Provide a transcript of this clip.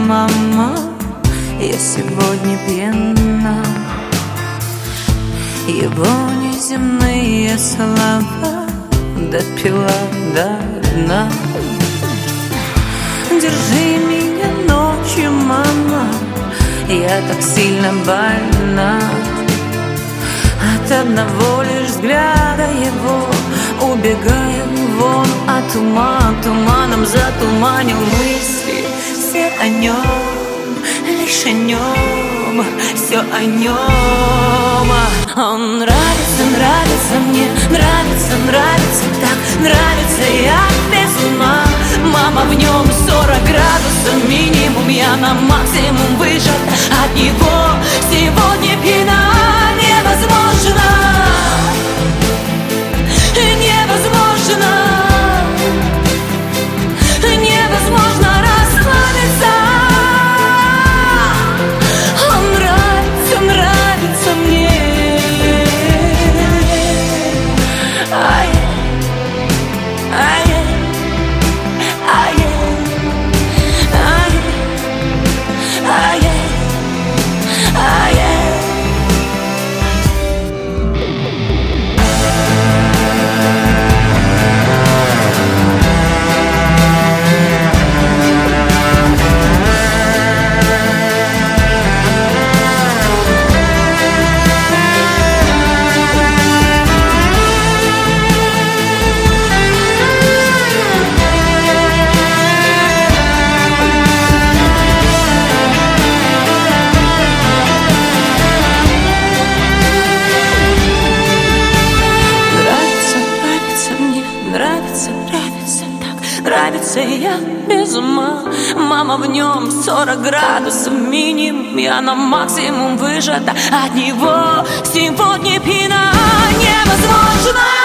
мама, я сегодня пьяна. Его неземные слова допила до дна. Держи меня ночью, мама, я так сильно больна. От одного лишь взгляда его убегаем вон, а туманом затуманил мысли. Все о нем, лишь о нем, все о нем. Он нравится, нравится мне, нравится так, нравится, я без ума. Мама, в нем 40 градусов минимум, я на максимум выжат. От него сегодня пьяна. Невозможно, невозможно, невозможно расслабиться. Он нравится, нравится мне. Ай, ай, ай, ай, ай, ай, ай. Нравится, я без ума. Мама, в нем 40 градусов минимум, я на максимум выжата. От него сегодня пьяна. Невозможно.